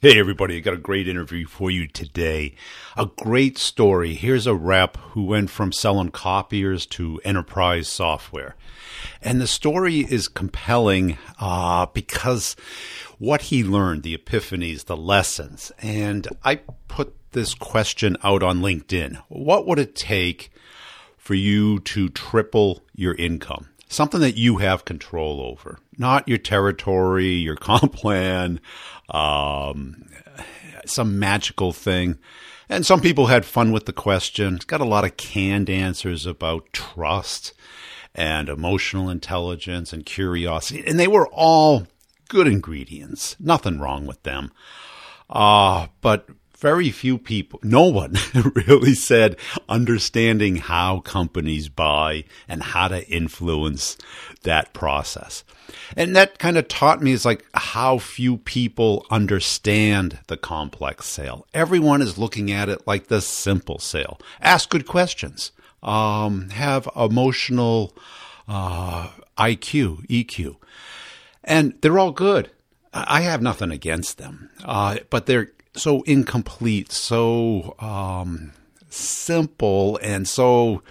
Hey everybody, I got a great interview for you today. A great story. Here's a rep who went from selling copiers to enterprise software. And the story is compelling because what he learned, the epiphanies, the lessons. And I put this question out on LinkedIn. What would it take for you to triple your income? Something that you have control over, not your territory, your comp plan, some magical thing. And some people had fun with the question. It's got a lot of canned answers about trust and emotional intelligence and curiosity. And they were all good ingredients. Nothing wrong with them. But very few people, no one really said understanding how companies buy and how to influence that process. And that kind of taught me is like how few people understand the complex sale. Everyone is looking at it like the simple sale. Ask good questions. Have emotional IQ, EQ. And they're all good. I have nothing against them. But they're so incomplete, so simple, and so,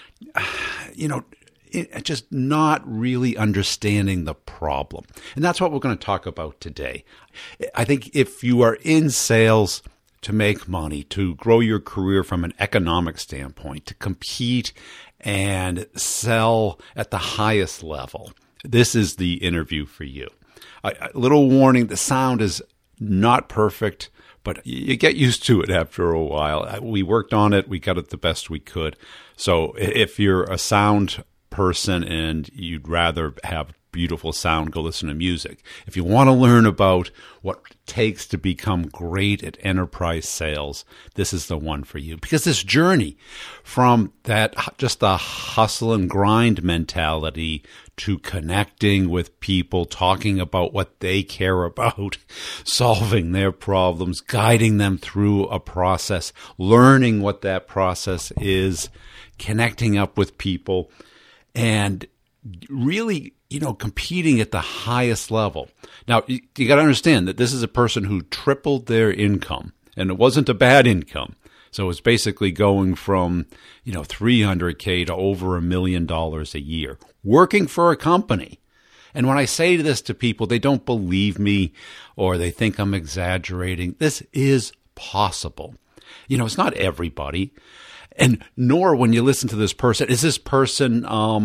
just not really understanding the problem. And that's what we're going to talk about today. I think if you are in sales to make money, to grow your career from an economic standpoint, to compete and sell at the highest level, this is the interview for you. A little warning, the sound is not perfect, but you get used to it after a while. We worked on it. We got it the best we could. So if you're a sound person and you'd rather have beautiful sound, go listen to music. If you want to learn about what it takes to become great at enterprise sales, this is the one for you. Because this journey from that just the hustle and grind mentality to connecting with people, talking about what they care about, solving their problems, guiding them through a process, learning what that process is, connecting up with people, and really, competing at the highest level. Now, you got to understand that this is a person who tripled their income, and it wasn't a bad income. So it's basically going from, $300K to over $1 million a year, working for a company. And when I say this to people, they don't believe me or they think I'm exaggerating. This is possible. It's not everybody. And nor when you listen to this person, is this person,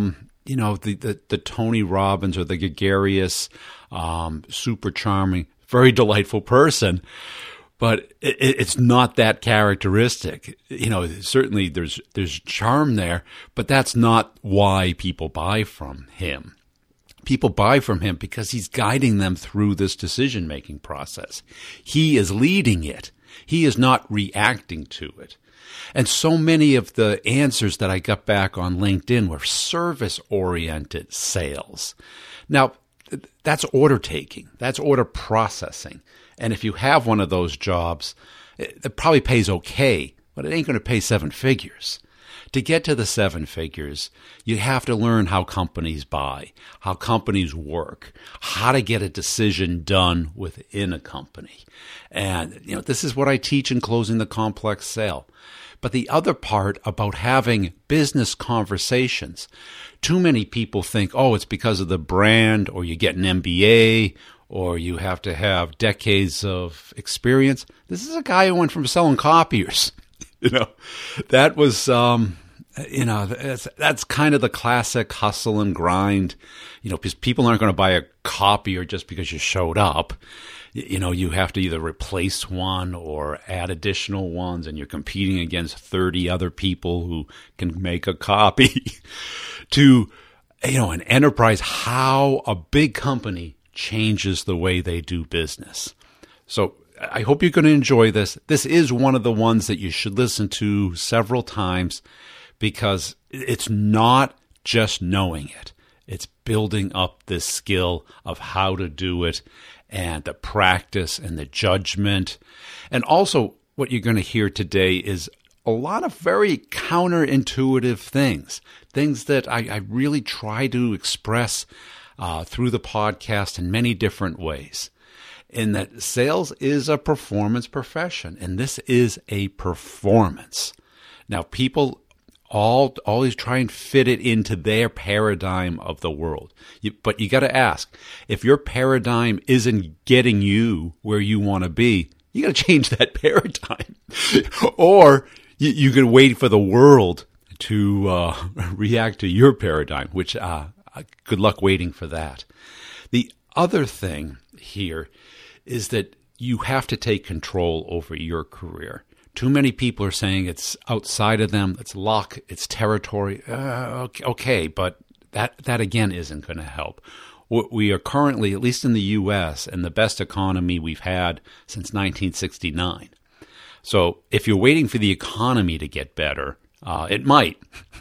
the Tony Robbins or the gregarious, super charming, very delightful person. But it's not that characteristic. Certainly there's charm there, but that's not why people buy from him. People buy from him because he's guiding them through this decision-making process. He is leading it. He is not reacting to it. And so many of the answers that I got back on LinkedIn were service-oriented sales. Now, that's order taking. That's order processing. And if you have one of those jobs, it probably pays okay, but it ain't going to pay seven figures. To get to the seven figures, you have to learn how companies buy, how companies work, how to get a decision done within a company. And, this is what I teach in Closing the Complex Sale. But the other part about having business conversations, too many people think, it's because of the brand, or you get an MBA, or you have to have decades of experience. This is a guy who went from selling copiers. That was, that's kind of the classic hustle and grind, because people aren't going to buy a copier just because you showed up. You have to either replace one or add additional ones, and you're competing against 30 other people who can make a copy to, an enterprise, how a big company changes the way they do business. So I hope you're going to enjoy this. This is one of the ones that you should listen to several times because it's not just knowing it. It's building up this skill of how to do it and the practice and the judgment. And also what you're going to hear today is a lot of very counterintuitive things that I really try to express through the podcast in many different ways. in that sales is a performance profession, and this is a performance. Now, people always try and fit it into their paradigm of the world. But you got to ask, if your paradigm isn't getting you where you want to be, you got to change that paradigm. Or you can wait for the world to react to your paradigm, which good luck waiting for that. The other thing here is that you have to take control over your career. Too many people are saying it's outside of them, it's luck, it's territory. Okay, but that again isn't going to help. We are currently, at least in the U.S., in the best economy we've had since 1969. So if you're waiting for the economy to get better, it might.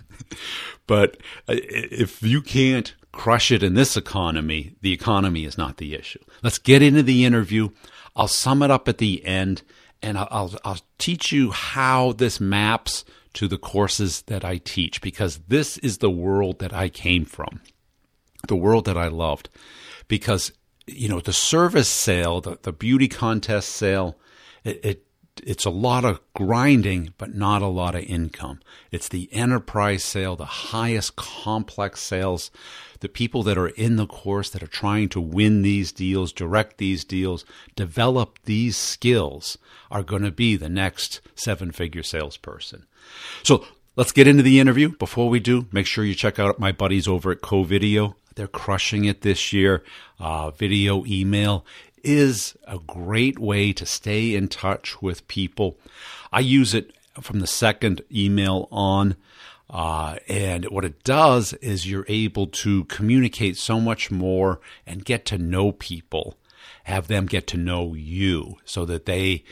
But if you can't crush it in this economy, the economy is not the issue. Let's get into the interview. I'll sum it up at the end, and I'll teach you how this maps to the courses that I teach, because this is the world that I came from, the world that I loved. Because, the service sale, the beauty contest sale, it's a lot of grinding, but not a lot of income. It's the enterprise sale, the highest complex sales. The people that are in the course that are trying to win these deals, direct these deals, develop these skills are going to be the next seven-figure salesperson. So let's get into the interview. Before we do, make sure you check out my buddies over at CoVideo. They're crushing it this year. Video email is a great way to stay in touch with people. I use it from the second email on. And what it does is you're able to communicate so much more and get to know people, have them get to know you so that they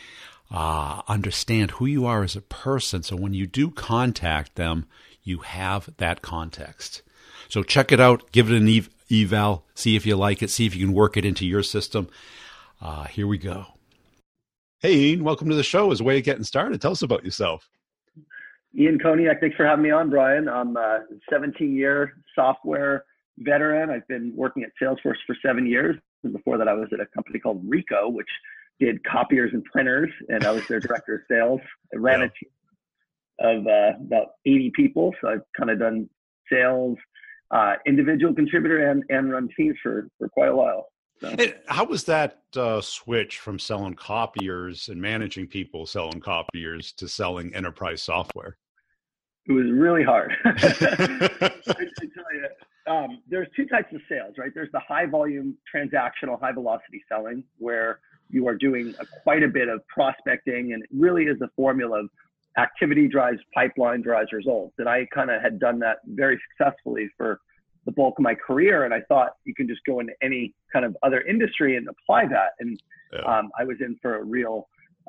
understand who you are as a person. So when you do contact them, you have that context. So check it out, give it an eval, see if you like it, see if you can work it into your system. Here we go. Hey, Ian, welcome to the show. As a way of getting started, tell us about yourself. Ian Koniak, thanks for having me on, Brian. I'm a 17-year software veteran. I've been working at Salesforce for 7 years. And before that, I was at a company called Ricoh, which did copiers and printers, and I was their director of sales. I ran a team of about 80 people, so I've kind of done sales, individual contributor, and run teams for quite a while. So. How was that switch from selling copiers and managing people selling copiers to selling enterprise software? It was really hard. I tell you, there's two types of sales, right? There's the high volume, transactional, high velocity selling, where you are doing quite a bit of prospecting, and it really is the formula of activity drives pipeline, drives results. And I kind of had done that very successfully for the bulk of my career, and I thought you can just go into any kind of other industry and apply that. And I was in for a real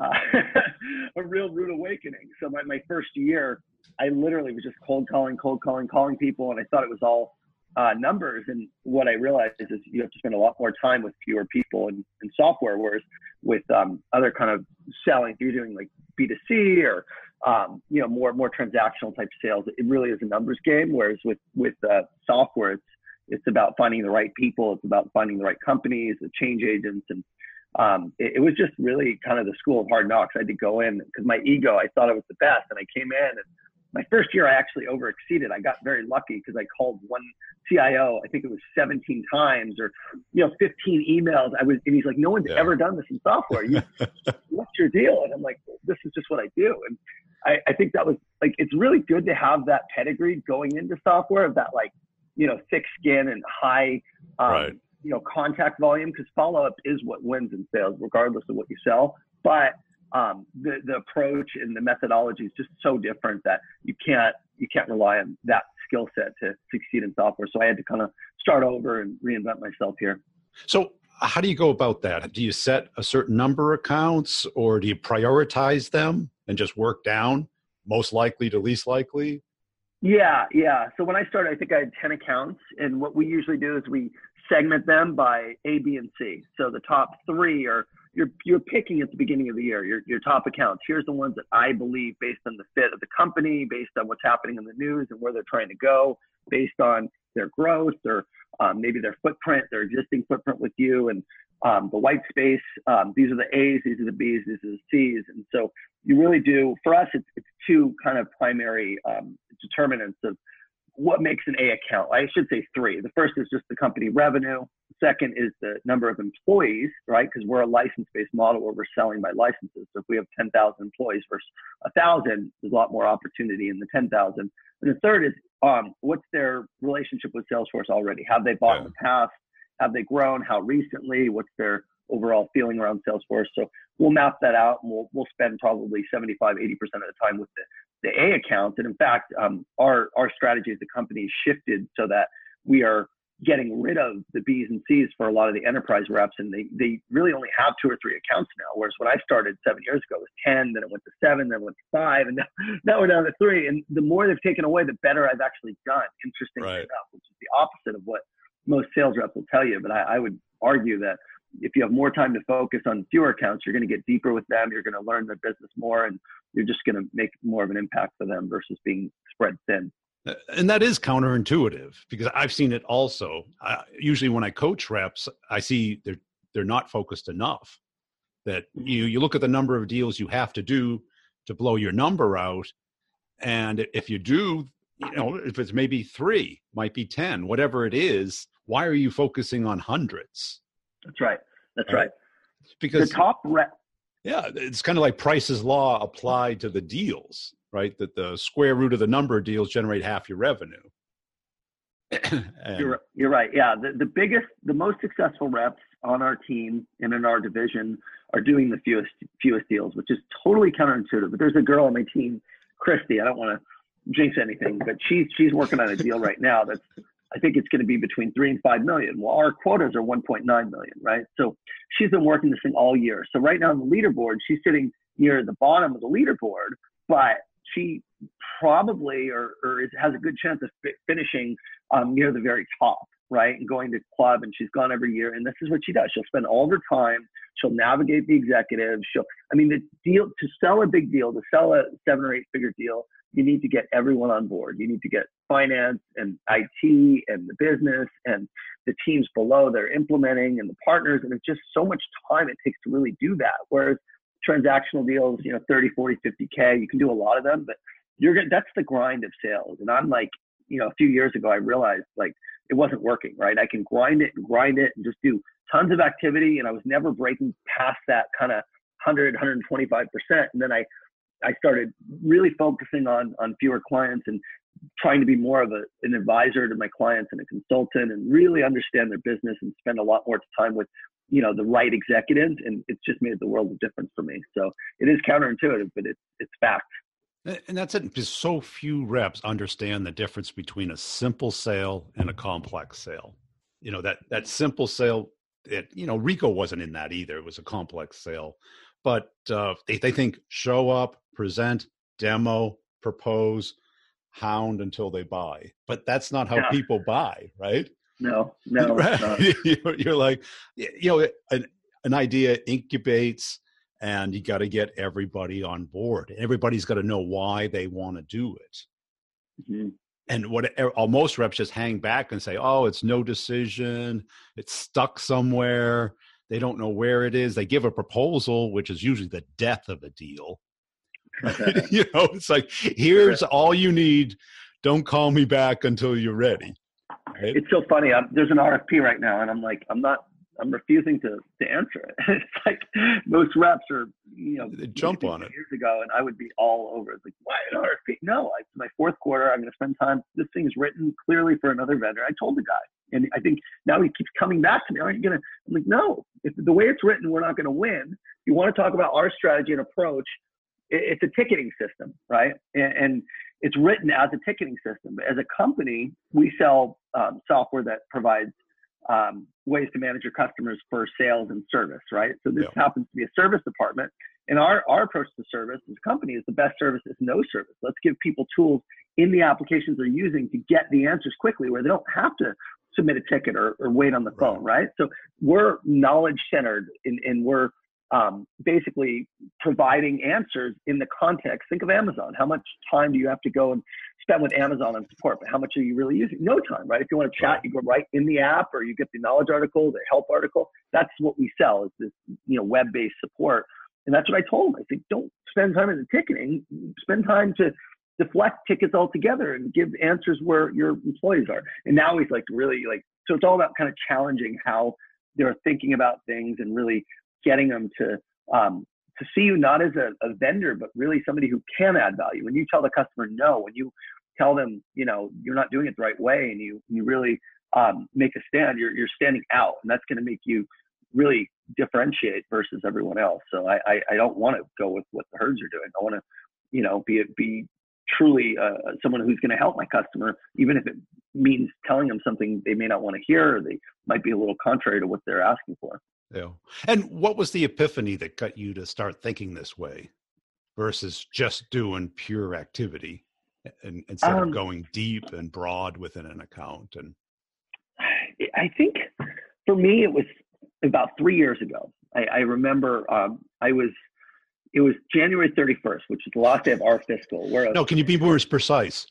rude awakening. So my first year, I literally was just cold calling people, and I thought it was all numbers. And what I realized is you have to spend a lot more time with fewer people in software, whereas with other kind of selling, if you're doing like B2C or more transactional type sales, it really is a numbers game. Whereas with software, it's about finding the right people. It's about finding the right companies, the change agents. And it was just really kind of the school of hard knocks. I had to go in because my ego, I thought I was the best. And I came in, and my first year, I actually overexceeded. I got very lucky because I called one CIO, I think it was 17 times or 15 emails. And he's like, no one's ever done this in software. What's your deal? And I'm like, this is just what I do. And I think that was like, it's really good to have that pedigree going into software of that, like, thick skin and high, contact volume, because follow-up is what wins in sales, regardless of what you sell. But the approach and the methodology is just so different that you can't rely on that skill set to succeed in software. So I had to kind of start over and reinvent myself here. So how do you go about that? Do you set a certain number of accounts, or do you prioritize them and just work down most likely to least likely? Yeah. So when I started, I think I had 10 accounts. And what we usually do is we segment them by A, B, and C. So the top three are you're picking at the beginning of the year, your top accounts. Here's the ones that I believe, based on the fit of the company, based on what's happening in the news and where they're trying to go, based on their growth or maybe their footprint, their existing footprint with you, and the white space. These are the A's, these are the B's, these are the C's. And so you really do, for us, it's two kind of primary determinants of what makes an A account. I should say three. The first is just the company revenue. Second is the number of employees, right? Because we're a license-based model where we're selling by licenses. So if we have 10,000 employees versus 1,000, there's a lot more opportunity in the 10,000. And the third is what's their relationship with Salesforce already? Have they bought in the past? Have they grown? How recently? What's their overall feeling around Salesforce? So we'll map that out, and we'll spend probably 75, 80% of the time with the A accounts. And in fact, our strategy as a company shifted so that we are getting rid of the B's and C's for a lot of the enterprise reps, and they really only have 2 or 3 accounts now. Whereas when I started 7 years ago, it was 10, then it went to 7, then it went to 5, and now we're down to 3. And the more they've taken away, the better I've actually done, interestingly enough, which is the opposite of what most sales reps will tell you. But I would argue that if you have more time to focus on fewer accounts, you're going to get deeper with them. You're going to learn their business more, and you're just going to make more of an impact for them versus being spread thin. And that is counterintuitive, because I've seen it also. Usually when I coach reps, I see they're not focused enough. That you look at the number of deals you have to do to blow your number out. And if you do, if it's maybe 3, might be 10, whatever it is, why are you focusing on hundreds? That's right. That's right. Because the top rep. Yeah, it's kind of like Price's law applied to the deals, right? That the square root of the number of deals generate half your revenue. You're right. Yeah, the most successful reps on our team and in our division are doing the fewest deals, which is totally counterintuitive. But there's a girl on my team, Christy. I don't want to jinx anything, but she's working on a deal right now that's, I think it's going to be between 3 and 5 million. Well, our quotas are 1.9 million, right? So she's been working this thing all year. So right now on the leaderboard, she's sitting near the bottom of the leaderboard, but she probably has a good chance of finishing near the very top, right? And going to club, and she's gone every year. And this is what she does. She'll spend all of her time. She'll navigate the executives. The deal, to sell a big deal, to sell a 7 or 8 figure deal, you need to get everyone on board. You need to get finance and IT and the business and the teams below they're implementing and the partners. And it's just so much time it takes to really do that. Whereas transactional deals, 30, 40, 50K, you can do a lot of them, but that's the grind of sales. And I'm like, a few years ago, I realized like it wasn't working, right? I can grind it and just do tons of activity. And I was never breaking past that kind of 100, 125%. And then I started really focusing on fewer clients and trying to be more of an advisor to my clients and a consultant, and really understand their business and spend a lot more time with, the right executives. And it's just made the world of difference for me. So it is counterintuitive, but it's fact. And that's it, because so few reps understand the difference between a simple sale and a complex sale. That simple sale, Rico wasn't in that either. It was a complex sale. But they think show up, present, demo, propose, hound until they buy. But that's not how people buy, right? No. Right? You're like, an idea incubates, and you got to get everybody on board. Everybody's got to know why they want to do it. Mm-hmm. And most reps just hang back and say, oh, it's no decision. It's stuck somewhere. They don't know where it is. They give a proposal, which is usually the death of a deal. Right? It's like, here's all you need. Don't call me back until you're ready. Right? It's so funny. There's an RFP right now, and I'm like, I'm refusing to answer it. It's like most reps are, they jump on it. Years ago, and I would be all over. It's like, why an RFP? No, it's my 4th quarter. I'm going to spend time. This thing is written clearly for another vendor. I told the guy. And I think now he keeps coming back to me. Aren't you going to? I'm like, no, if the way it's written, we're not going to win. If you want to talk about our strategy and approach, it's a ticketing system, right? And it's written as a ticketing system. But as a company, we sell software that provides ways to manage your customers for sales and service, right? So this happens to be a service department. And our approach to service as a company is the best service is no service. Let's give people tools in the applications they're using to get the answers quickly, where they don't have to submit a ticket or wait on the phone, right? So we're knowledge centered and we're basically providing answers in the context. Think of Amazon. How much time do you have to go and spend with Amazon on support? But how much are you really using? No time, right? If you want to chat, you go right in the app, or you get the knowledge article, the help article. That's what we sell, is this, web-based support. And that's what I told him. I said, don't spend time in the ticketing. Spend time to deflect tickets altogether and give answers where your employees are. And now he's really so it's all about kind of challenging how they're thinking about things and really getting them to see you not as a vendor, but really somebody who can add value. When you tell the customer no, when you tell them, you're not doing it the right way, and you really make a stand, you're standing out, and that's going to make you really differentiate versus everyone else. So I don't want to go with what the herds are doing. I want to, be truly someone who's going to help my customer, even if it means telling them something they may not want to hear, or they might be a little contrary to what they're asking for. Yeah. And what was the epiphany that got you to start thinking this way versus just doing pure activity and instead of going deep and broad within an account? And I think for me, it was about 3 years ago. I remember it was January 31st, which is the last day of our fiscal. No, can you be more precise?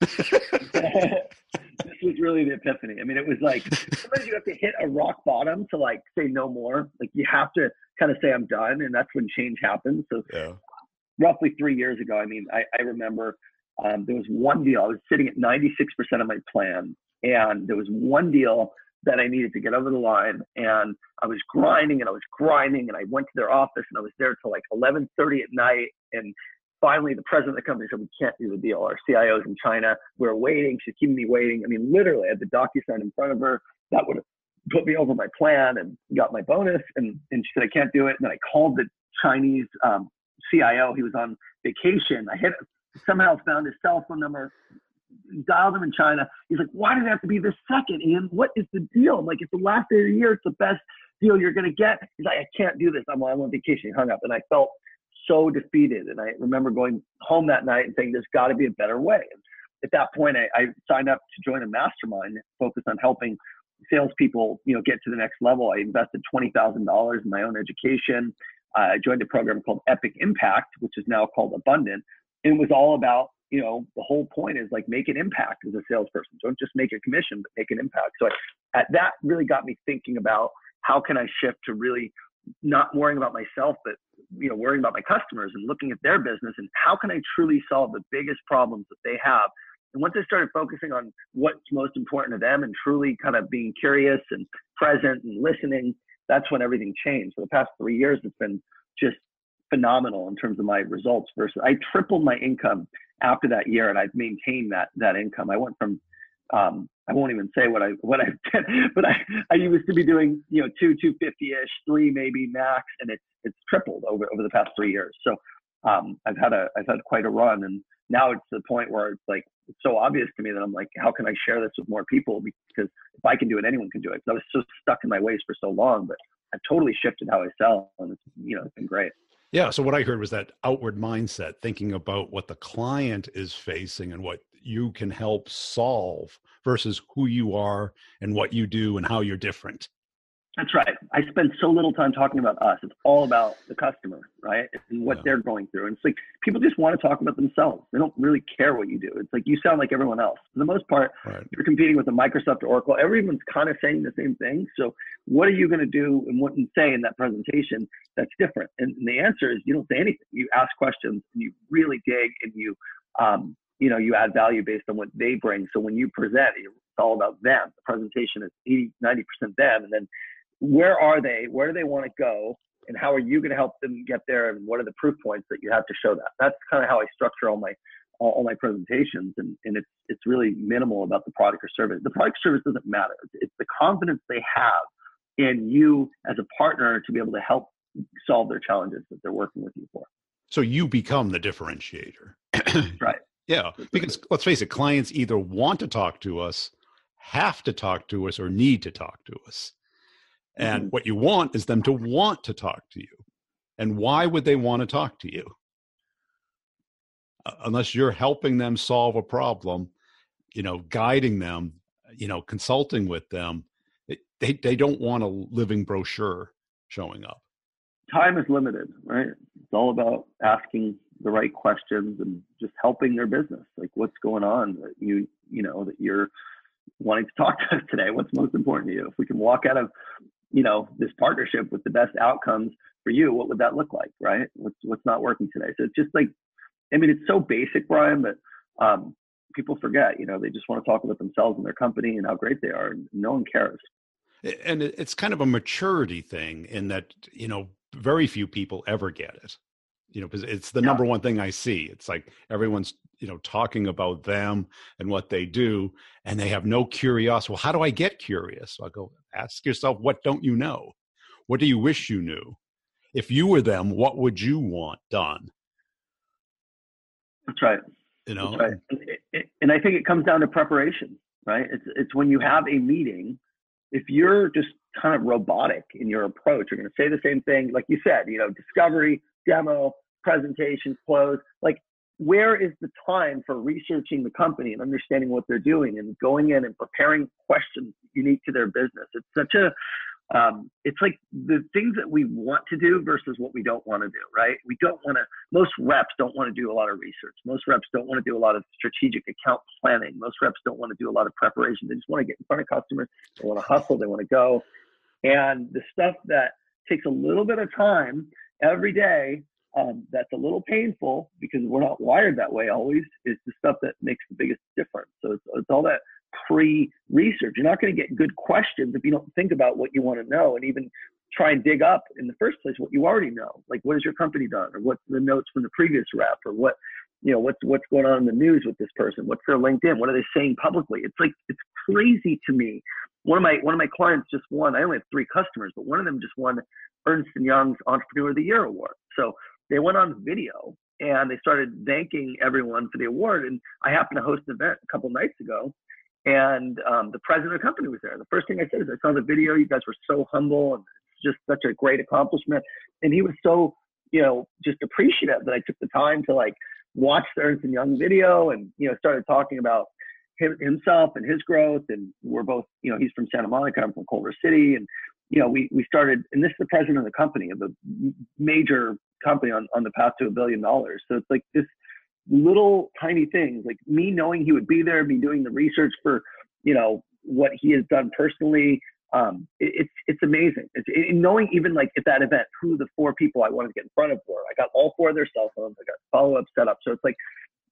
This was really the epiphany. I mean, it was like, sometimes you have to hit a rock bottom to say no more. You have to kind of say, I'm done. And that's when change happens. So roughly 3 years ago, I remember there was one deal. I was sitting at 96% of my plan. And there was one deal that I needed to get over the line. And I was grinding and I went to their office, and I was there till 11:30 at night. And finally, the president of the company said, we can't do the deal. Our CIO's in China. We're waiting. She's keeping me waiting. Literally, I had the DocuSign in front of her. That would have put me over my plan and got my bonus. And she said, I can't do it. And then I called the Chinese CIO. He was on vacation. I somehow found his cell phone number, dialed him in China. He's like, why did it have to be this second, Ian? What is the deal? I'm like, it's the last day of the year. It's the best deal you're going to get. He's like, I can't do this. I'm on vacation. He hung up, and I felt so defeated. And I remember going home that night and saying, there's got to be a better way. And at that point, I signed up to join a mastermind focused on helping salespeople, get to the next level. I invested $20,000 in my own education. I joined a program called Epic Impact, which is now called Abundant. And it was all about, the whole point is make an impact as a salesperson. Don't just make a commission, but make an impact. So that really got me thinking about how can I shift to really not worrying about myself, but worrying about my customers and looking at their business and how can I truly solve the biggest problems that they have. And once I started focusing on what's most important to them and truly kind of being curious and present and listening, that's when everything changed. For the past 3 years, it's been just phenomenal in terms of my results. Versus, I tripled my income after that year, and I've maintained that income. I went from I won't even say what I did, but I used to be doing 250-ish, 3 maybe max, and it's tripled over the past 3 years. So I've had quite a run, and now it's to the point where it's so obvious to me that I'm like, how can I share this with more people? Because if I can do it, anyone can do it. I was so stuck in my ways for so long, but I've totally shifted how I sell, and it's been great. Yeah. So what I heard was that outward mindset, thinking about what the client is facing and what you can help solve versus who you are and what you do and how you're different. That's right. I spend so little time talking about us. It's all about the customer, right? And what they're going through. And it's people just want to talk about themselves. They don't really care what you do. It's you sound like everyone else. For the most part, right. You're competing with a Microsoft or Oracle. Everyone's kind of saying the same thing. So what are you going to do and what you say in that presentation that's different? And the answer is you don't say anything. You ask questions and you really dig and you add value based on what they bring. So when you present, it's all about them. The presentation is 80-90% them. And then where are they? Where do they want to go? And how are you going to help them get there? And what are the proof points that you have to show that? That's kind of how I structure all my presentations. And it's really minimal about the product or service. The product or service doesn't matter. It's the confidence they have in you as a partner to be able to help solve their challenges that they're working with you for. So you become the differentiator. Right. Yeah. Because let's face it, clients either want to talk to us, have to talk to us, or need to talk to us. And what you want is them to want to talk to you. And why would they want to talk to you? Unless you're helping them solve a problem, guiding them, consulting with them. They don't want a living brochure showing up. time is limited, right? It's all about asking the right questions and just helping their business. Like, what's going on that that you're wanting to talk to us today? What's most important to you? If we can walk out of, this partnership with the best outcomes for you, what would that look like, right? What's not working today? So it's just like, it's so basic, Brian, but people forget, they just want to talk about themselves and their company and how great they are, and no one cares. And it's kind of a maturity thing in that, very few people ever get it, because it's the number one thing I see. It's like everyone's, talking about them and what they do, and they have no curiosity. Well, how do I get curious? So I go, ask yourself, what don't you know? What do you wish you knew? If you were them, what would you want done? That's right. That's right. And I think it comes down to preparation, right? It's when you have a meeting, if you're just kind of robotic in your approach, you're going to say the same thing, like you said, discovery, demo, presentation, close. Like, where is the time for researching the company and understanding what they're doing and going in and preparing questions unique to their business? It's such a, it's like the things that we want to do versus what we don't want to do, right? Most reps don't want to do a lot of research. Most reps don't want to do a lot of strategic account planning. Most reps don't want to do a lot of preparation. They just want to get in front of customers. They want to hustle. They want to go. And the stuff that takes a little bit of time every day, that's a little painful because we're not wired that way always, is the stuff that makes the biggest difference. So it's all that pre-research. You're not going to get good questions if you don't think about what you want to know and even try and dig up in the first place what you already know. Like, what has your company done, or what's the notes from the previous rep, or what's going on in the news with this person? What's their LinkedIn? What are they saying publicly? It's crazy to me. One of my clients just won. I only have 3 customers, but one of them just won Ernst & Young's Entrepreneur of the Year award. So they went on video and they started thanking everyone for the award. And I happened to host an event a couple nights ago, and the president of the company was there. The first thing I said is, I saw the video. You guys were so humble, and it's just such a great accomplishment. And he was so, just appreciative that I took the time to watch the Ernst & Young video and, started talking about himself and his growth. And we're both, he's from Santa Monica, I'm from Culver City. And, we started, and this is the president of the company, of a major company on the path to $1 billion. So it's like this little tiny things, like me knowing he would be there, me doing the research for, what he has done personally. It's amazing. It's knowing even at that event, who the 4 people I wanted to get in front of were. I got all 4 of their cell phones. I got follow-up set up. So it's like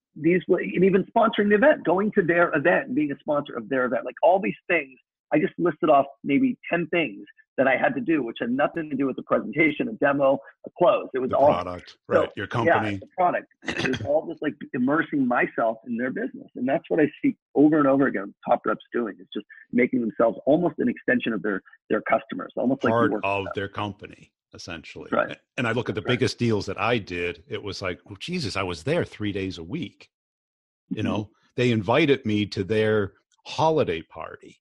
and even sponsoring the event, going to their event and being a sponsor of their event, all these things. I just listed off maybe 10 things that I had to do, which had nothing to do with the presentation, a demo, a close. It was the all product, right? So, your company. Yeah, the product. It was all just immersing myself in their business. And that's what I see over and over again top reps doing. It's just making themselves almost an extension of their customers, almost part of their company, essentially. Right. And I look at the biggest deals that I did, it was like, well, Jesus, I was there 3 days a week. Mm-hmm. They invited me to their holiday party.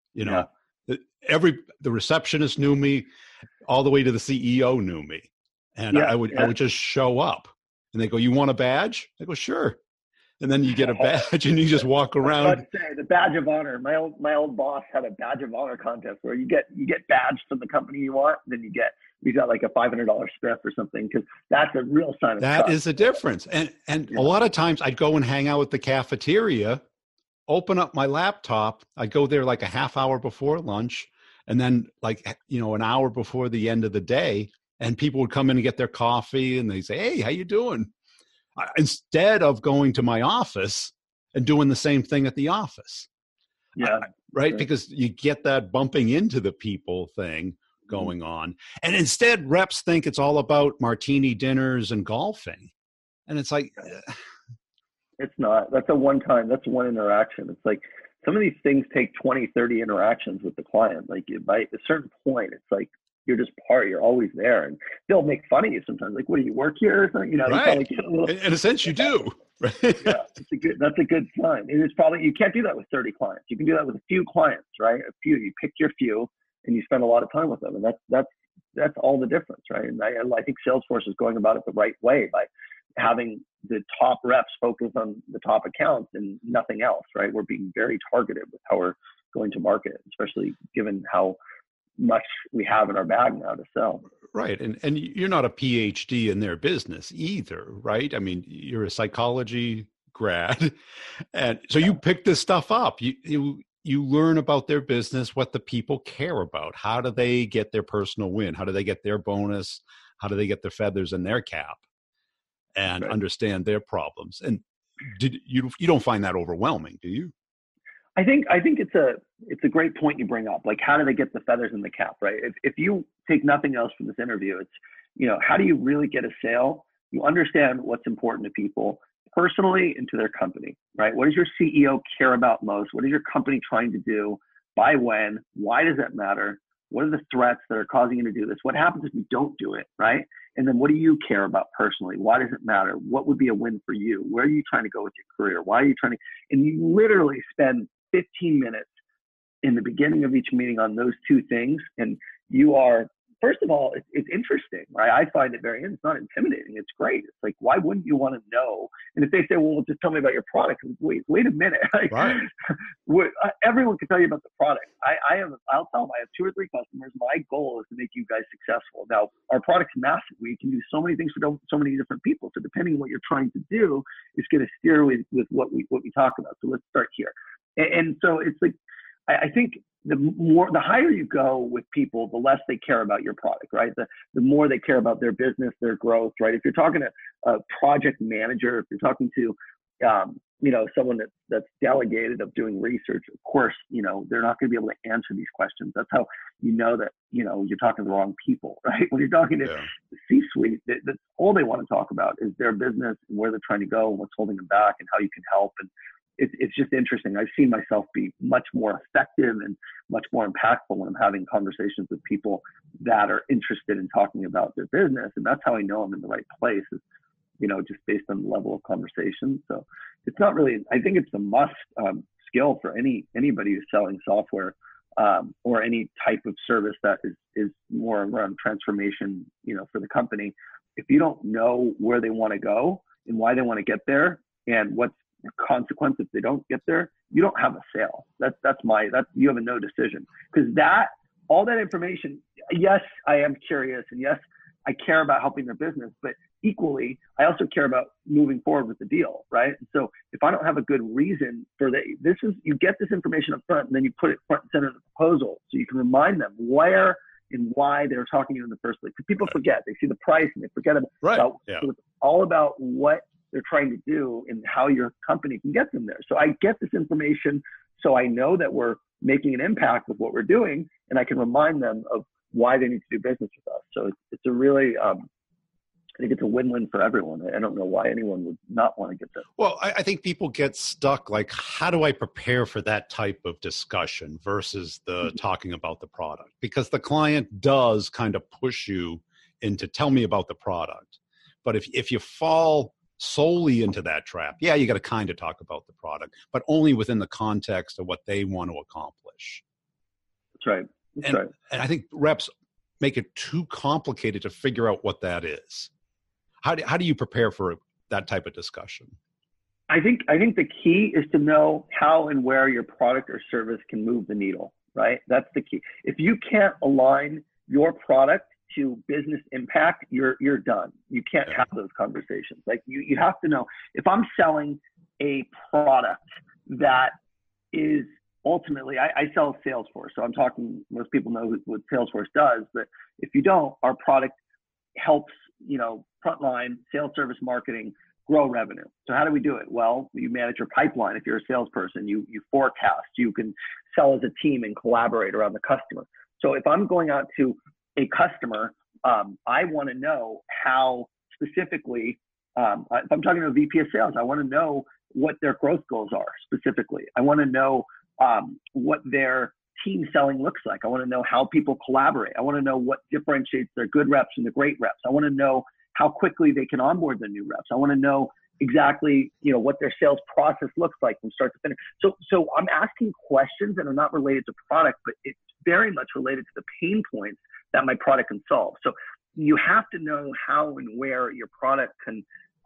The receptionist knew me, all the way to the CEO knew me, and I would just show up, and they go, "You want a badge?" I go, "Sure," and then you get a badge, and you just walk around. I'd say the badge of honor. My old boss had a badge of honor contest where you get badged from the company you want, and then you got like a $500 spiff or something, because that's a real sign of that trust. Is a difference. And a lot of times I'd go and hang out at the cafeteria, open up my laptop. I'd go there like a half hour before lunch, and then an hour before the end of the day, and people would come in and get their coffee, and they say, "Hey, how you doing?" Instead of going to my office and doing the same thing at the office. Yeah. Right. Because you get that bumping into the people thing going on. And instead, reps think it's all about martini dinners and golfing. And it's like, it's not. That's one interaction. It's like some of these things take 20, 30 interactions with the client. Like, by a certain point, it's like you're just you're always there. And they'll make fun of you sometimes. Like, what do you work here or something? Right. In a sense, you do. Right. Yeah, that's a good sign. And it's probably, you can't do that with 30 clients. You can do that with a few clients, right? A few. You pick your few, and you spend a lot of time with them, and that's all the difference, right? And I think Salesforce is going about it the right way by having the top reps focus on the top accounts and nothing else, right? We're being very targeted with how we're going to market, especially given how much we have in our bag now to sell. Right. And you're not a PhD in their business either, right? I mean, you're a psychology grad. And so you pick this stuff up. You learn about their business, what the people care about. How do they get their personal win? How do they get their bonus? How do they get their feathers in their cap and understand their problems? And you don't find that overwhelming, do you? I think it's a great point you bring up. Like, how do they get the feathers in the cap, right? If you take nothing else from this interview, it's, how do you really get a sale? You understand what's important to people personally and to their company, right? What does your CEO care about most? What is your company trying to do? By when? Why does that matter? What are the threats that are causing you to do this? What happens if you don't do it, right? And then what do you care about personally? Why does it matter? What would be a win for you? Where are you trying to go with your career? Why are you trying to, and you literally spend 15 minutes in the beginning of each meeting on those two things. And you are, first of all, it's interesting, right? I find it it's not intimidating. It's great. It's like, why wouldn't you want to know? And if they say, well, just tell me about your product. Wait a minute. Like, right. Everyone can tell you about the product. I'll tell them I have 2 or 3 customers. My goal is to make you guys successful. Now, our product's massive. We can do so many things for so many different people. So depending on what you're trying to do, it's going to steer with what we talk about. So let's start here. And so it's like, I think the higher you go with people, the less they care about your product, right? The more they care about their business, their growth, right? If you're talking to a project manager, if you're talking to, someone that's delegated of doing research, of course, they're not going to be able to answer these questions. That's how you know that, you're talking to the wrong people, right? When you're talking to the C-suite, that's all they want to talk about is their business and where they're trying to go and what's holding them back and how you can help. And it's just interesting. I've seen myself be much more effective and much more impactful when I'm having conversations with people that are interested in talking about their business. And that's how I know I'm in the right place is, just based on the level of conversation. So it's not really, I think it's a must skill for anybody who's selling software or any type of service that is more around transformation, for the company. If you don't know where they want to go and why they want to get there and what's the consequence if they don't get there, you don't have a sale. You have a no decision, because all that information, yes, I am curious, and yes, I care about helping their business, but equally, I also care about moving forward with the deal, right? And so if I don't have a good reason for you get this information up front, and then you put it front and center of the proposal, so you can remind them where and why they're talking to you in the first place. Because people forget, they see the price and they forget about. So it's all about what they're trying to do and how your company can get them there. So I get this information so I know that we're making an impact with what we're doing, and I can remind them of why they need to do business with us. So it's a really, I think it's a win-win for everyone. I don't know why anyone would not want to get that. Well, I think people get stuck, like, how do I prepare for that type of discussion versus the talking about the product? Because the client does kind of push you into tell me about the product. But if you fall solely into that trap, you got to kind of talk about the product, but only within the context of what they want to accomplish. That's right. And I think reps make it too complicated to figure out what that is. How do you prepare for that type of discussion? I think the key is to know how and where your product or service can move the needle, right? That's the key. If you can't align your product to business impact, you're done. You can't have those conversations. Like you have to know, if I'm selling a product that is ultimately, I sell Salesforce. So I'm talking, most people know what Salesforce does, but if you don't, our product helps, frontline sales service marketing grow revenue. So how do we do it? Well, you manage your pipeline. If you're a salesperson, you forecast, you can sell as a team and collaborate around the customer. So if I'm going out to a customer, I want to know how specifically, if I'm talking to a VP of sales, I want to know what their growth goals are specifically. I want to know what their team selling looks like. I want to know how people collaborate. I want to know what differentiates their good reps from the great reps. I want to know how quickly they can onboard the new reps. I want to know exactly, what their sales process looks like from start to finish. So I'm asking questions that are not related to product, but it's very much related to the pain points that my product can solve. So you have to know how and where your product can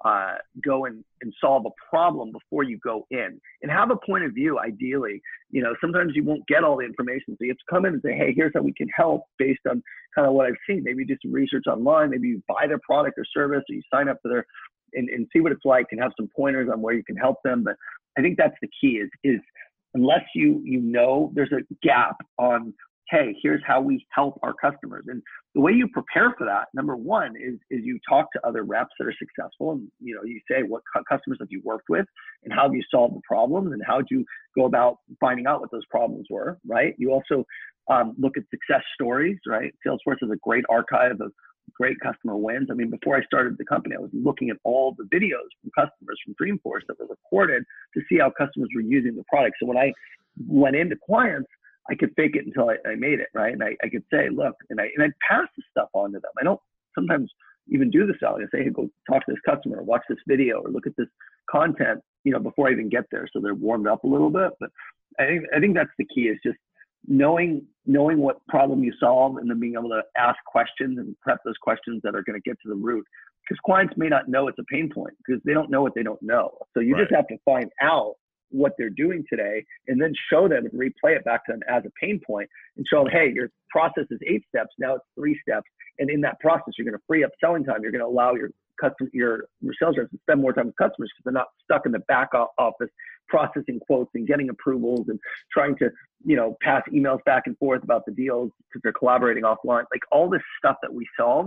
go and solve a problem before you go in, and have a point of view. Ideally, sometimes you won't get all the information, so you have to come in and say, hey, here's how we can help based on kind of what I've seen. Maybe do some research online, maybe you buy their product or service, or you sign up for their and see what it's like, and have some pointers on where you can help them. But I think that's the key is unless there's a gap on, hey, here's how we help our customers. And the way you prepare for that, number one, is you talk to other reps that are successful, and you say, what customers have you worked with, and how have you solved the problems, and how did you go about finding out what those problems were, right? You also look at success stories, right? Salesforce has a great archive of great customer wins. I mean, before I started the company, I was looking at all the videos from customers from Dreamforce that were recorded to see how customers were using the product. So when I went into clients, I could fake it until I made it, right? And I could say, look, and I'd pass the stuff on to them. I don't sometimes even do the selling. I say, hey, go talk to this customer, or watch this video, or look at this content, before I even get there. So they're warmed up a little bit. But I think that's the key, is just knowing what problem you solve, and then being able to ask questions and prep those questions that are going to get to the root. Because clients may not know it's a pain point, because they don't know what they don't know. So you just have to find out what they're doing today, and then show them and replay it back to them as a pain point, and show them, hey, your process is 8 steps, now it's 3 steps. And in that process, you're going to free up selling time. You're going to allow your sales reps to spend more time with customers, because they're not stuck in the back office processing quotes and getting approvals and trying to, pass emails back and forth about the deals, because they're collaborating offline. Like, all this stuff that we solve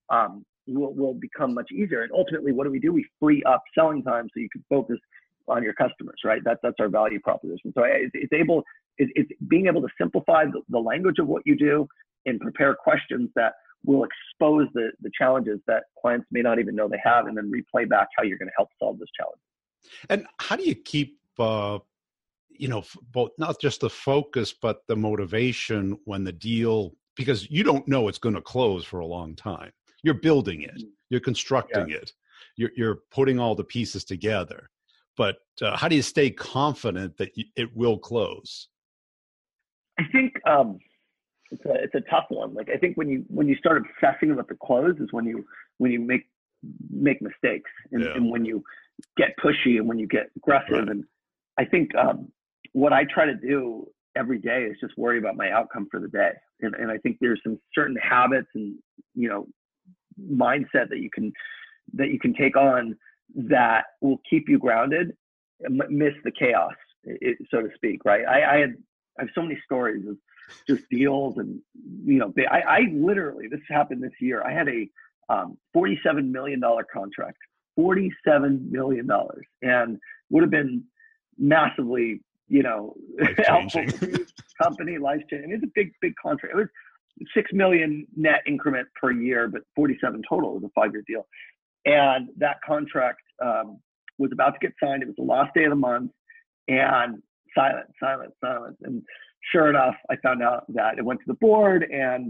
will become much easier. And ultimately, what do? We free up selling time so you can focus on your customers, right? That's our value proposition. So it's being able to simplify the language of what you do, and prepare questions that will expose the challenges that clients may not even know they have, and then replay back how you're going to help solve this challenge. And how do you keep, both not just the focus, but the motivation when the deal, because you don't know it's going to close for a long time. You're building it, you're constructing it, you're putting all the pieces together. But how do you stay confident that it will close? I think it's a tough one. Like, I think when you start obsessing about the close is when you make mistakes, and when you get pushy, and when you get aggressive. Right. And I think what I try to do every day is just worry about my outcome for the day. And I think there's some certain habits and mindset that you can take on that will keep you grounded and miss the chaos, so to speak, right? I have so many stories of just deals, and I literally, this happened this year. I had a $47 million contract, $47 million, and would have been massively, helpful for the company, life-changing. It's a big contract. It was $6 million net increment per year, but 47 total. It was a 5-year deal. And that contract was about to get signed. It was the last day of the month, and silence. And sure enough, I found out that it went to the board, and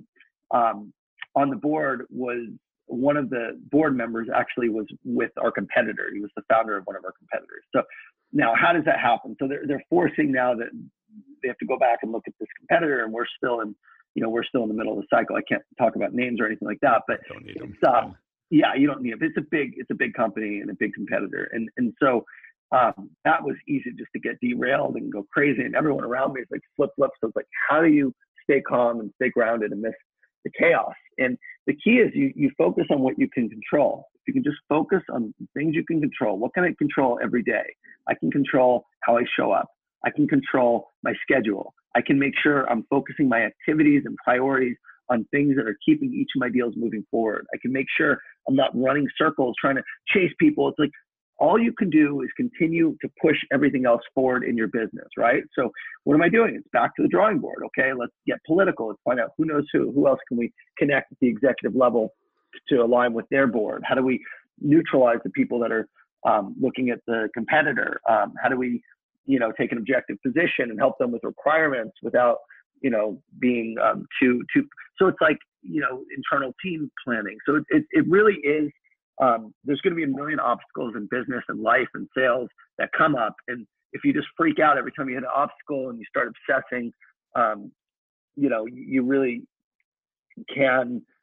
on the board was one of the board members actually was with our competitor. He was the founder of one of our competitors. So now, how does that happen? So they're forcing now that they have to go back and look at this competitor, and we're still in the middle of the cycle. I can't talk about names or anything like that, but don't need them. Yeah, you don't need it. It's a big company and a big competitor. And so that was easy just to get derailed and go crazy. And everyone around me is like flip-flops. So it's like, how do you stay calm and stay grounded and miss the chaos? And the key is you focus on what you can control. If you can just focus on things you can control. What can I control every day? I can control how I show up. I can control my schedule. I can make sure I'm focusing my activities and priorities on things that are keeping each of my deals moving forward. I can make sure I'm not running circles trying to chase people. It's like, all you can do is continue to push everything else forward in your business, right? So what am I doing? It's back to the drawing board. Okay, let's get political. Let's find out who knows who else can we connect at the executive level to align with their board? How do we neutralize the people that are looking at the competitor? How do we, take an objective position and help them with requirements without, being too. So it's like, internal team planning. So it really is. There's going to be a million obstacles in business and life and sales that come up. And if you just freak out every time you hit an obstacle and you start obsessing, you really can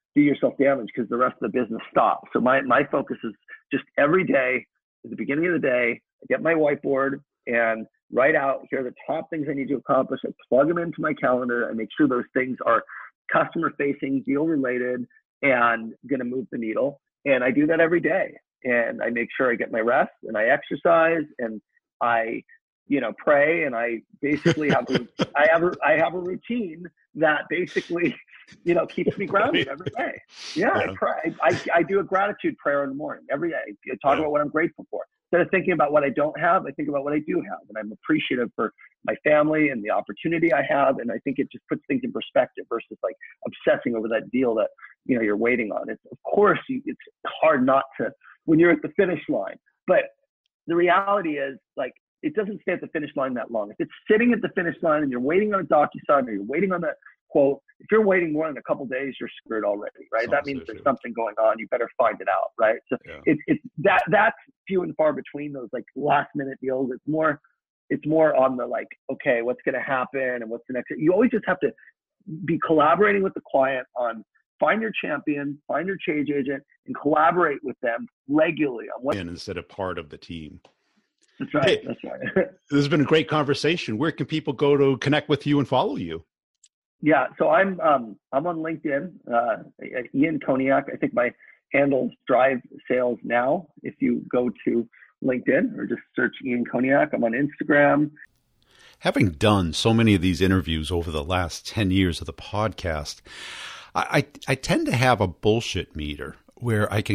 do yourself damage because the rest of the business stops. So my focus is just every day, at the beginning of the day, I get my whiteboard and write out, here are the top things I need to accomplish. I plug them into my calendar. I make sure those things are customer facing, deal related, and going to move the needle. And I do that every day. And I make sure I get my rest and I exercise and I, pray. And I basically I have a routine that basically, keeps me grounded every day. Yeah. I pray. I do a gratitude prayer in the morning every day. I talk about what I'm grateful for. Instead of thinking about what I don't have, I think about what I do have. And I'm appreciative for my family and the opportunity I have. And I think it just puts things in perspective versus like obsessing over that deal that, you're waiting on. Of course, it's hard not to when you're at the finish line. But the reality is, like, it doesn't stay at the finish line that long. If it's sitting at the finish line and you're waiting on a DocuSign or you're waiting on that quote, if you're waiting more than a couple of days, you're screwed already, right? That means there's something going on. You better find it out, right? So it's that's few and far between those like last minute deals. It's more on the like, okay, what's going to happen and what's the next. You always just have to be collaborating with the client on find your champion, find your change agent, and collaborate with them regularly on what. Instead of part of the team. That's right. Hey, that's right. This has been a great conversation. Where can people go to connect with you and follow you? Yeah, so I'm on LinkedIn, Ian Koniak. I think my handle's Drive Sales Now. If you go to LinkedIn or just search Ian Koniak, I'm on Instagram. Having done so many of these interviews over the last 10 years of the podcast, I tend to have a bullshit meter where I can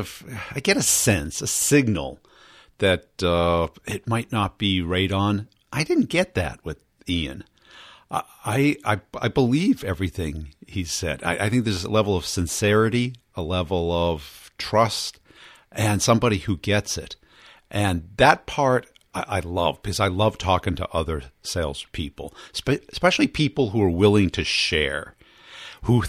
I get a sense, a signal that it might not be right on. I didn't get that with Ian. I believe everything he said. I think there's a level of sincerity, a level of trust, and somebody who gets it. And that part I love because I love talking to other salespeople, especially people who are willing to share, who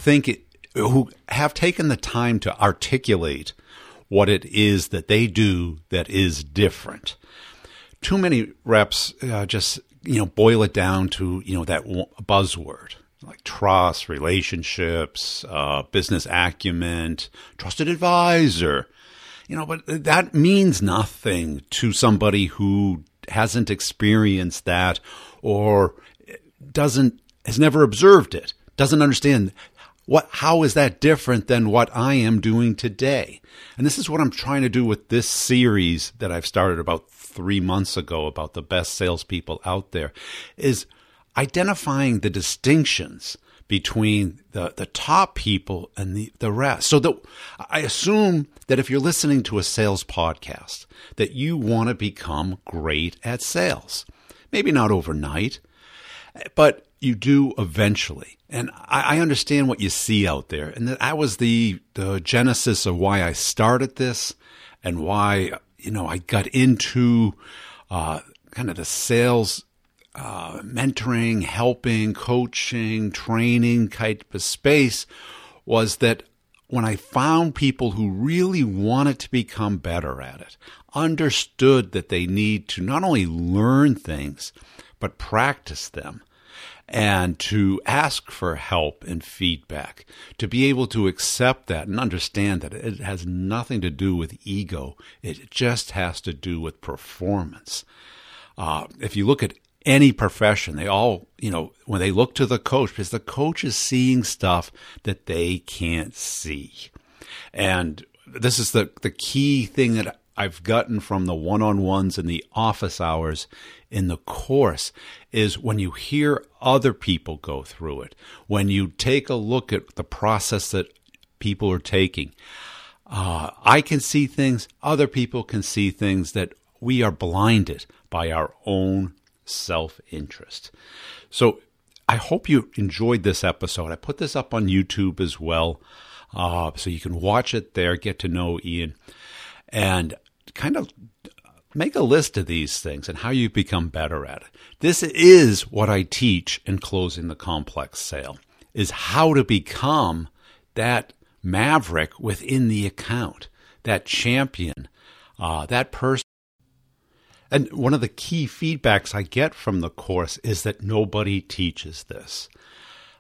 have taken the time to articulate what it is that they do that is different. Too many reps just boil it down to, that buzzword like trust, relationships, business acumen, trusted advisor, but that means nothing to somebody who hasn't experienced that or has never observed it, doesn't understand how is that different than what I am doing today? And this is what I'm trying to do with this series that I've started about 3 months ago about the best salespeople out there, is identifying the distinctions between the top people and the rest. So that I assume that if you're listening to a sales podcast, that you want to become great at sales. Maybe not overnight, but you do eventually. And I understand what you see out there. And that was the genesis of why I started this and why, I got into kind of the sales mentoring, helping, coaching, training type of space, was that when I found people who really wanted to become better at it, understood that they need to not only learn things, but practice them, and to ask for help and feedback, to be able to accept that and understand that it has nothing to do with ego. It just has to do with performance. If you look at any profession, they all, when they look to the coach, because the coach is seeing stuff that they can't see. And this is the key thing that I've gotten from the one-on-ones and the office hours in the course is when you hear other people go through it, when you take a look at the process that people are taking, I can see things, other people can see things that we are blinded by our own self-interest. So I hope you enjoyed this episode. I put this up on YouTube as well, so you can watch it there, get to know Ian, and kind of make a list of these things and how you become better at it. This is what I teach in Closing the Complex Sale, is how to become that maverick within the account, that champion, that person. And one of the key feedbacks I get from the course is that nobody teaches this.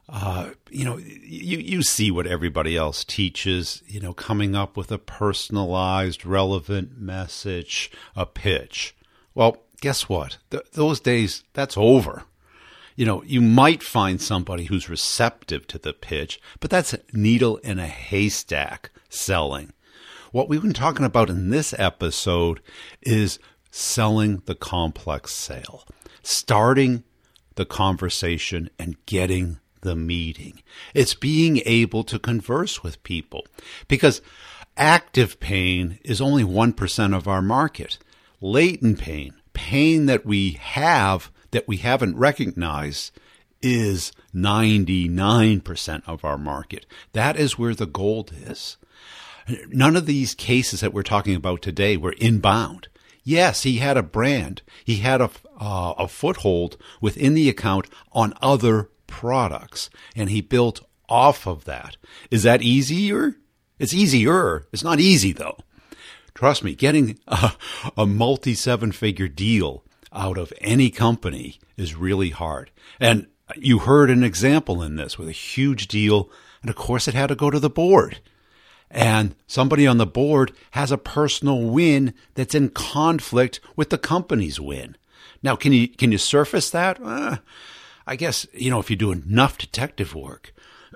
You see what everybody else teaches, coming up with a personalized, relevant message, a pitch. Well, guess what? Those days, that's over. You might find somebody who's receptive to the pitch, but that's a needle in a haystack selling. What we've been talking about in this episode is selling the complex sale, starting the conversation and getting the meeting. It's being able to converse with people, because active pain is only 1% of our market. Latent pain that we have that we haven't recognized, is 99% of our market. That is where the gold is. None of these cases that we're talking about today were inbound. Yes, he had a brand. He had a foothold within the account on other products, and he built off of that. Is that easier? It's easier. It's not easy, though. Trust me, getting a multi-seven-figure deal out of any company is really hard. And you heard an example in this with a huge deal, and of course it had to go to the board. And somebody on the board has a personal win that's in conflict with the company's win. Now, can you surface that? I guess, if you do enough detective work.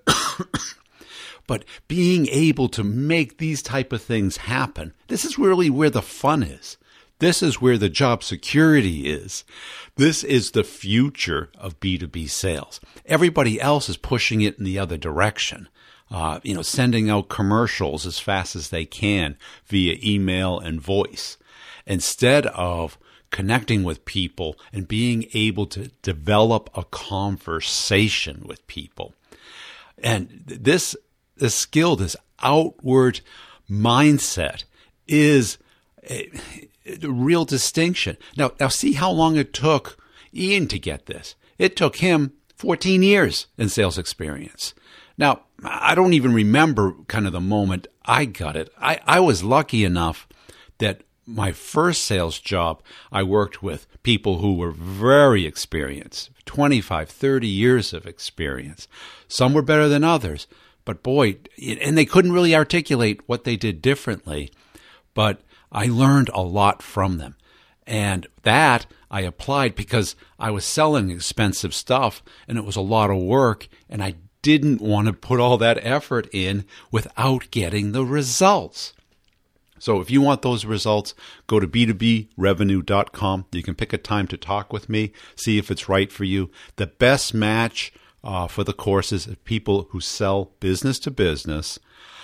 But being able to make these type of things happen, this is really where the fun is. This is where the job security is. This is the future of B2B sales. Everybody else is pushing it in the other direction. Sending out commercials as fast as they can via email and voice, instead of connecting with people and being able to develop a conversation with people. And this skill, this outward mindset is the real distinction. Now see how long it took Ian to get this. It took him 14 years in sales experience. Now, I don't even remember kind of the moment I got it. I was lucky enough that my first sales job, I worked with people who were very experienced, 25, 30 years of experience. Some were better than others, but boy, and they couldn't really articulate what they did differently, but I learned a lot from them. And that I applied because I was selling expensive stuff and it was a lot of work, and I didn't want to put all that effort in without getting the results. So if you want those results, go to b2brevenue.com. You can pick a time to talk with me, see if it's right for you. The best match for the courses is people who sell business to business,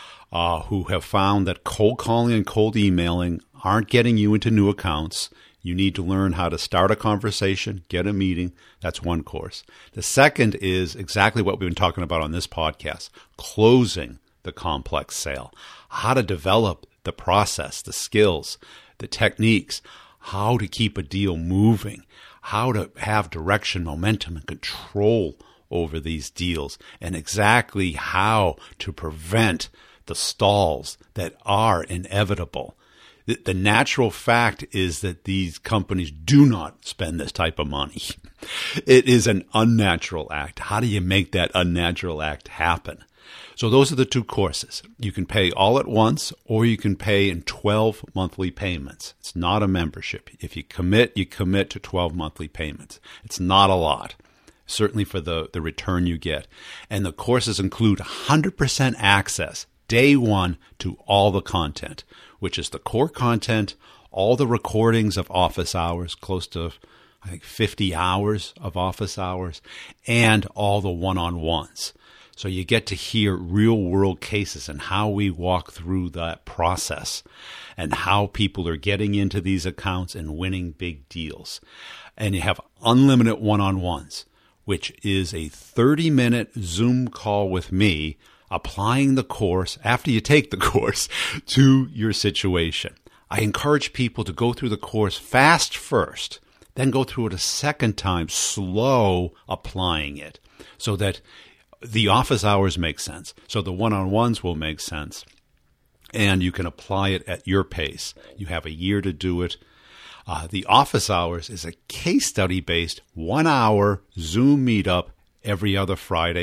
who have found that cold calling and cold emailing aren't getting you into new accounts. You need to learn how to start a conversation, get a meeting. That's one course. The second is exactly what we've been talking about on this podcast, closing the complex sale, how to develop the process, the skills, the techniques, how to keep a deal moving, how to have direction, momentum, and control over these deals, and exactly how to prevent the stalls that are inevitable. The natural fact is that these companies do not spend this type of money. It is an unnatural act. How do you make that unnatural act happen? So those are the two courses. You can pay all at once, or you can pay in 12 monthly payments. It's not a membership. If you commit to 12 monthly payments. It's not a lot, certainly for the return you get. And the courses include 100% access, day one, to all the content, which is the core content, all the recordings of office hours, close to, I think, 50 hours of office hours, and all the one-on-ones. So you get to hear real-world cases and how we walk through that process and how people are getting into these accounts and winning big deals. And you have unlimited one-on-ones, which is a 30-minute Zoom call with me, applying the course, after you take the course, to your situation. I encourage people to go through the course fast first, then go through it a second time, slow applying it, so that the office hours make sense, so the one-on-ones will make sense, and you can apply it at your pace. You have a year to do it. The office hours is a case study-based 1-hour Zoom meetup every other Friday.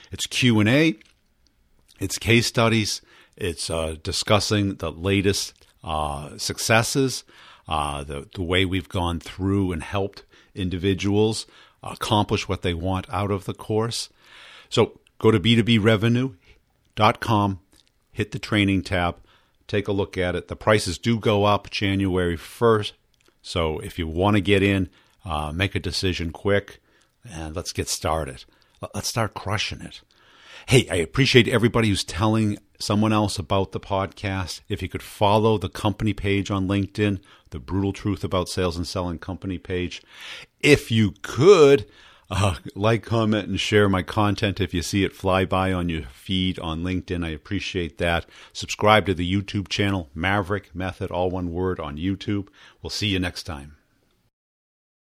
It's Q&A, it's case studies, it's discussing the latest successes, the way we've gone through and helped individuals accomplish what they want out of the course. So go to b2brevenue.com, hit the training tab, take a look at it. The prices do go up January 1st. So if you want to get in, make a decision quick, and let's get started. Let's start crushing it. Hey, I appreciate everybody who's telling someone else about the podcast. If you could follow the company page on LinkedIn, the Brutal Truth About Sales and Selling company page. If you could, like, comment, and share my content if you see it fly by on your feed on LinkedIn. I appreciate that. Subscribe to the YouTube channel, Maverick Method, all one word, on YouTube. We'll see you next time.